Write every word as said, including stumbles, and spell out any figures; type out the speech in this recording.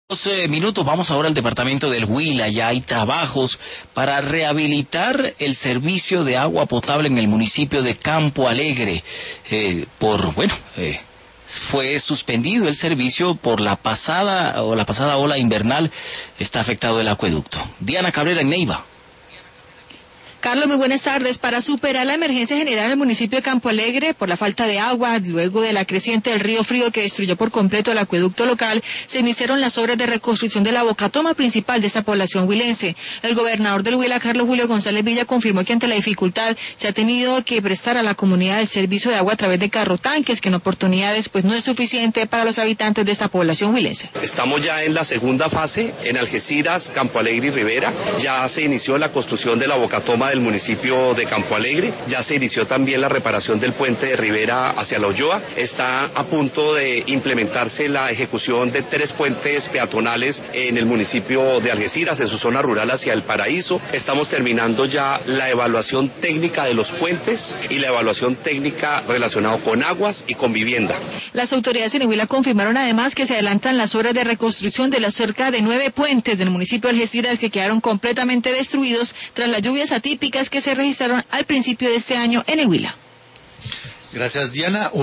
doce minutos, vamos ahora al departamento del Huila. Ya hay trabajos para rehabilitar el servicio de agua potable en el municipio de Campo Alegre. Eh, por, bueno, eh, fue suspendido el servicio por la pasada, o la pasada ola invernal. Está afectado el acueducto. Diana Cabrera en Neiva. Carlos, muy buenas tardes. Para superar la emergencia general en el municipio de Campo Alegre por la falta de agua, luego de la creciente del río Frío que destruyó por completo el acueducto local, se iniciaron las obras de reconstrucción de la bocatoma principal de esta población huilense. El gobernador del Huila, Carlos Julio González Villa, confirmó que ante la dificultad se ha tenido que prestar a la comunidad el servicio de agua a través de carrotanques, que en oportunidades pues no es suficiente para los habitantes de esta población huilense. Estamos ya en la segunda fase, en Algeciras, Campo Alegre y Rivera. Ya se inició la construcción de la bocatoma del municipio de Campo Alegre, ya se inició también la reparación del puente de Rivera hacia la Olloa, está a punto de implementarse la ejecución de tres puentes peatonales en el municipio de Algeciras, en su zona rural hacia el Paraíso. Estamos terminando ya la evaluación técnica de los puentes y la evaluación técnica relacionada con aguas y con vivienda. Las autoridades en Huila confirmaron además que se adelantan las obras de reconstrucción de las cerca de nueve puentes del municipio de Algeciras que quedaron completamente destruidos tras las lluvias atípicas que se registraron al principio de este año en el Huila. Gracias, Diana.